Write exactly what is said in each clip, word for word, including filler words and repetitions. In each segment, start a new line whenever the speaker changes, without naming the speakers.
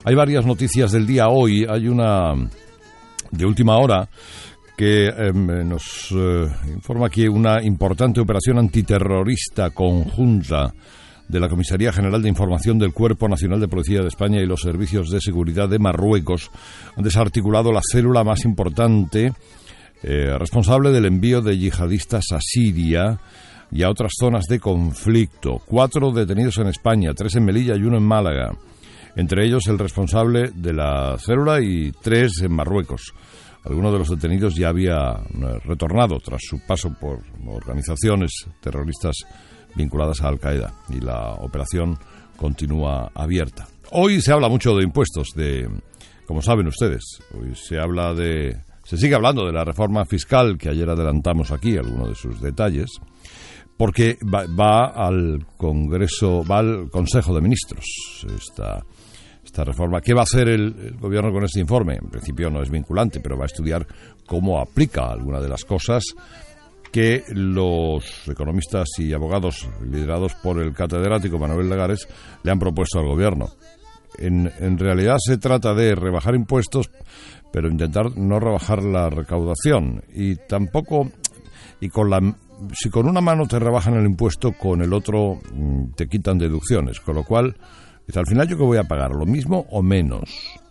Hay varias noticias del día hoy. Hay una de última hora que eh, nos eh, informa que una importante operación antiterrorista conjunta de la Comisaría General de Información del Cuerpo Nacional de Policía de España y los Servicios de Seguridad de Marruecos han desarticulado la célula más importante eh, responsable del envío de yihadistas a Siria y a otras zonas de conflicto. Cuatro detenidos en España, tres en Melilla y uno en Málaga. Entre ellos el responsable de la célula y tres en Marruecos. Alguno de los detenidos ya había retornado tras su paso por organizaciones terroristas vinculadas a Al-Qaeda y la operación continúa abierta. Hoy se habla mucho de impuestos, de, como saben ustedes, hoy se habla de, se sigue hablando de la reforma fiscal que ayer adelantamos aquí, algunos de sus detalles, porque va, va al Congreso, va al Consejo de Ministros esta esta reforma. ¿Qué va a hacer el, el gobierno con este informe? En principio no es vinculante, pero va a estudiar cómo aplica alguna de las cosas que los economistas y abogados liderados por el catedrático Manuel Legares le han propuesto al gobierno. En, en realidad se trata de rebajar impuestos, pero intentar no rebajar la recaudación y tampoco, y con la, si con una mano te rebajan el impuesto, con el otro te quitan deducciones, con lo cual al final, ¿yo qué voy a pagar? ¿Lo mismo o menos?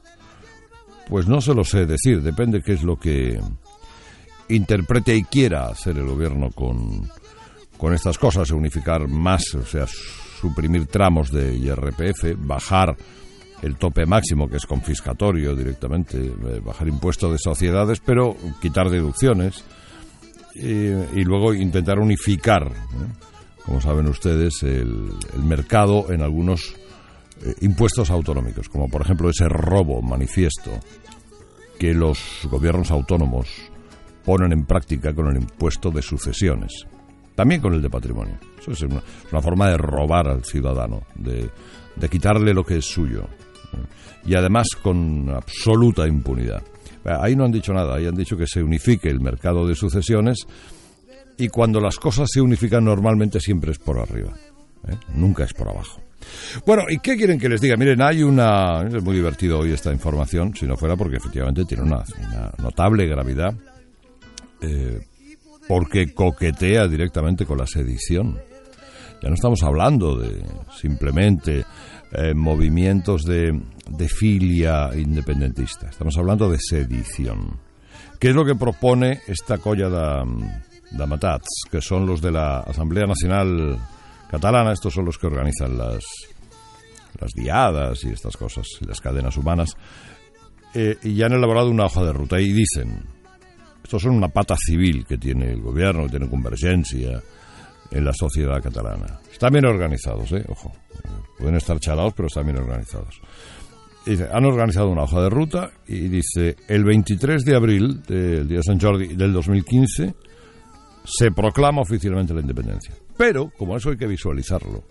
Pues no se lo sé decir, depende qué es lo que interprete y quiera hacer el gobierno con, con estas cosas, unificar más, o sea, suprimir tramos de I R P F, bajar el tope máximo, que es confiscatorio directamente, bajar impuestos de sociedades, pero quitar deducciones, y, y luego intentar unificar, ¿eh? Como saben ustedes, el, el mercado en algunos Eh, impuestos autonómicos, como por ejemplo ese robo manifiesto que los gobiernos autónomos ponen en práctica con el impuesto de sucesiones, también con el de patrimonio. Eso es una, una forma de robar al ciudadano, de, de quitarle lo que es suyo, ¿eh? Y además con absoluta impunidad. Ahí no han dicho nada, ahí han dicho que se unifique el mercado de sucesiones, y cuando las cosas se unifican normalmente siempre es por arriba, ¿eh? Nunca es por abajo. Bueno, ¿y qué quieren que les diga? Miren, hay una... Es muy divertido hoy esta información, si no fuera porque efectivamente tiene una, una notable gravedad, eh, porque coquetea directamente con la sedición. Ya no estamos hablando de simplemente eh, movimientos de, de filia independentista, estamos hablando de sedición. ¿Qué es lo que propone esta colla de, de matats, que son los de la Asamblea Nacional Catalana? Estos son los que organizan las, las diadas y estas cosas, las cadenas humanas, eh, y ya han elaborado una hoja de ruta y dicen, estos son una pata civil que tiene el gobierno, que tiene Convergencia en la sociedad catalana. Están bien organizados, eh, ojo, pueden estar chalados, pero están bien organizados. Y dice, han organizado una hoja de ruta y dice, el veintitrés de abril del día de Sant Jordi del dos mil quince se proclama oficialmente la independencia. Pero, como eso hay que visualizarlo,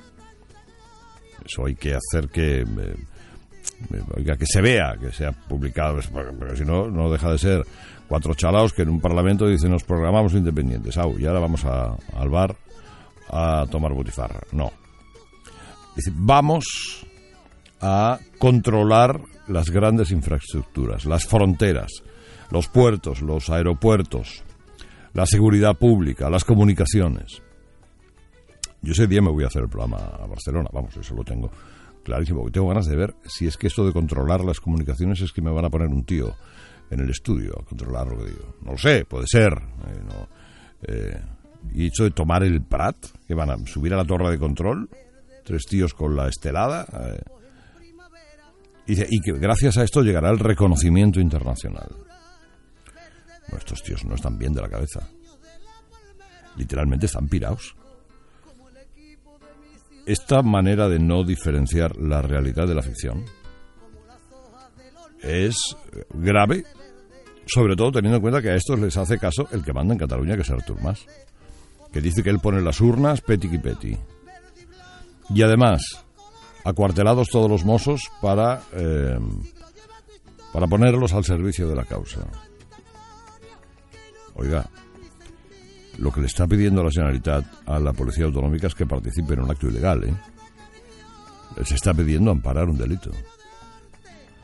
eso hay que hacer que, eh, oiga, que se vea, que sea publicado, porque, porque si no, no deja de ser cuatro chalaos que en un parlamento dicen, nos proclamamos independientes, au, y ahora vamos a, al bar a tomar butifarra. No. Dice, vamos a controlar las grandes infraestructuras, las fronteras, los puertos, los aeropuertos, la seguridad pública, las comunicaciones. Yo ese día me voy a hacer el programa a Barcelona, vamos, eso lo tengo clarísimo, porque tengo ganas de ver si es que esto de controlar las comunicaciones es que me van a poner un tío en el estudio a controlar lo que digo. No lo sé, puede ser. Eh, no, eh, y hecho de tomar el Prat, que van a subir a la torre de control, tres tíos con la estelada, eh, y, y que gracias a esto llegará el reconocimiento internacional. Bueno, estos tíos no están bien de la cabeza. Literalmente están pirados. Esta manera de no diferenciar la realidad de la ficción es grave, sobre todo teniendo en cuenta que a estos les hace caso el que manda en Cataluña, que es Artur Mas, que dice que él pone las urnas peti qui peti. Y además, acuartelados todos los mozos para, eh, para ponerlos al servicio de la causa. Oiga, lo que le está pidiendo la Generalitat a la Policía Autonómica es que participe en un acto ilegal, ¿eh? Les está pidiendo amparar un delito.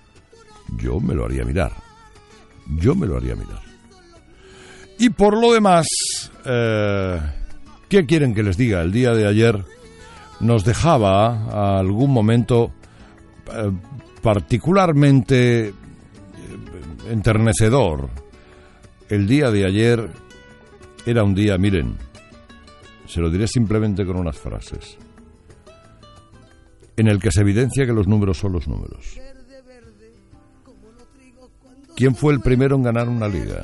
yo me lo haría mirar. Yo me lo haría mirar. Y por lo demás, eh, ¿qué quieren que les diga? El día de ayer nos dejaba a algún momento eh, particularmente enternecedor. El día de ayer era un día, miren, se lo diré simplemente con unas frases, en el que se evidencia que los números son los números. ¿Quién fue el primero en ganar una liga?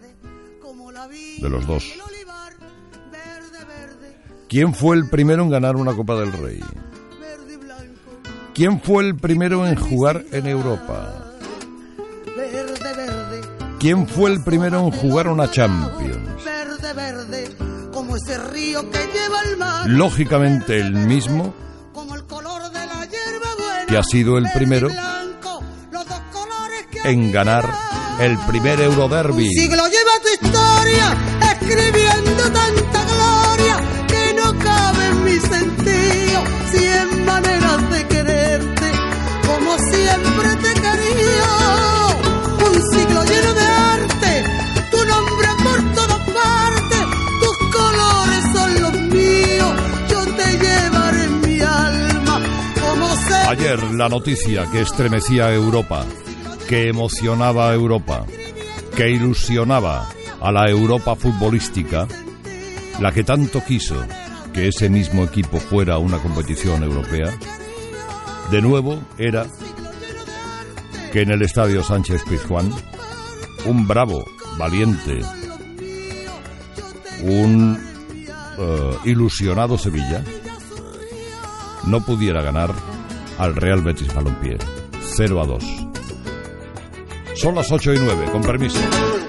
De los dos. ¿Quién fue el primero en ganar una Copa del Rey? ¿Quién fue el primero en jugar en Europa? ¿Quién fue el primero en jugar una Champions? Lógicamente el mismo que ha sido el primero en ganar el primer Euroderby.
Un siglo lleva tu historia, escribiendo tanta gloria que no cabe en mi sentido. Cien maneras de quererte, como siempre te he querido. Un siglo lleno de arte, tu nombre por todas partes, tus colores son los míos, yo te llevaré en mi alma como sé.
Ayer la noticia que estremecía a Europa, que emocionaba a Europa, que ilusionaba a la Europa futbolística, la que tanto quiso que ese mismo equipo fuera a una competición europea, de nuevo era que en el Estadio Sánchez Pizjuán, un bravo, valiente, un uh, ilusionado Sevilla no pudiera ganar al Real Betis Balompié cero a dos. Son las ocho y nueve, con permiso.